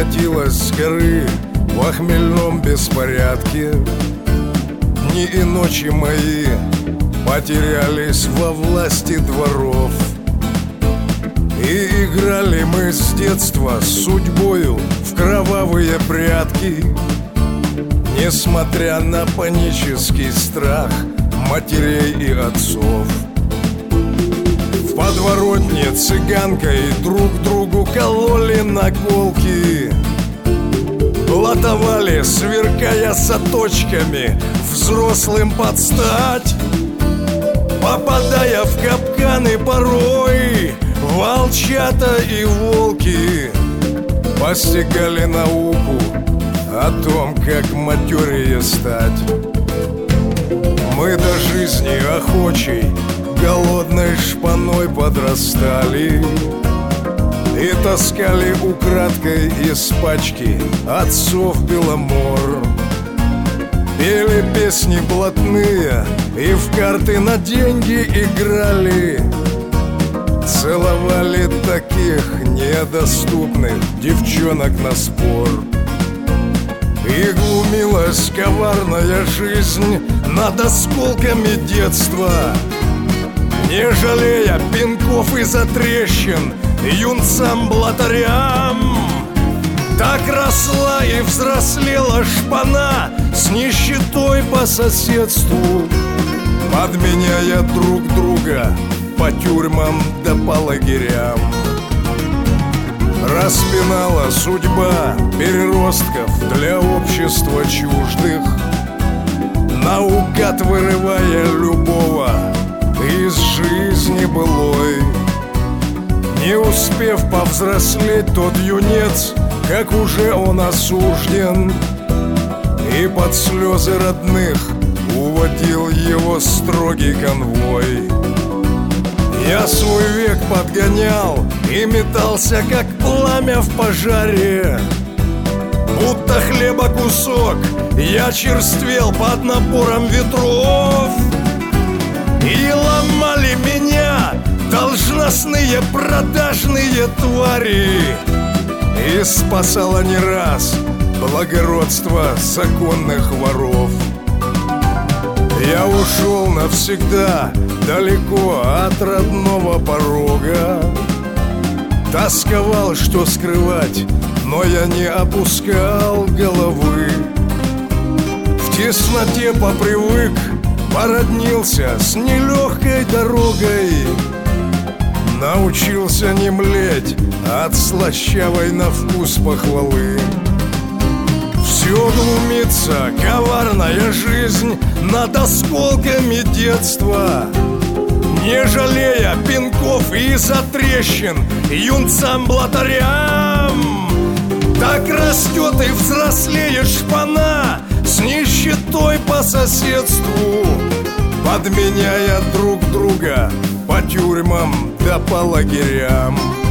скатилась с горы в хмельном беспорядке. Дни и ночи мои потерялись во власти дворов. И играли мы с детства с судьбою в кровавые прятки, несмотря на панический страх матерей и отцов. В подворотне цыганкой друг другу кололи наколки, латовали, сверкая саточками, взрослым под стать, попадая в капканы порой. Волчата и волки постигали науку о том, как матерее стать. Мы до жизни охочей голодной шпаной подрастали и таскали украдкой из пачки отцов беломор. Пели песни блатные и в карты на деньги играли, целовали таких недоступных девчонок на спор. И глумилась коварная жизнь над осколками детства, не жалея пинков и затрещин юнцам-блатарям. Так росла и взрослела шпана с нищетой по соседству, подменяя друг друга по тюрьмам да по лагерям. Распинала судьба переростков для общества чуждых, наугад вырывая любого из жизни былой. Не успев повзрослеть, тот юнец, как уже он осужден, и под слезы родных уводил его строгий конвой. Я свой век подгонял и метался, как пламя в пожаре. Будто хлеба кусок, я черствел под напором ветров. И ломали меня должностные продажные твари, и спасало не раз благородство законных воров. Я ушел навсегда далеко от родного порога, тосковал, что скрывать, но я не опускал головы. В тесноте попривык, породнился с нелегкой дорогой, научился не млеть от слащавой на вкус похвалы. Все глумится коварная жизнь над осколками детства, не жалея пинков и затрещин юнцам-блатарям. Так растет и взрослеет шпана с нищетой по соседству, подменяя друг друга по тюрьмам да по лагерям.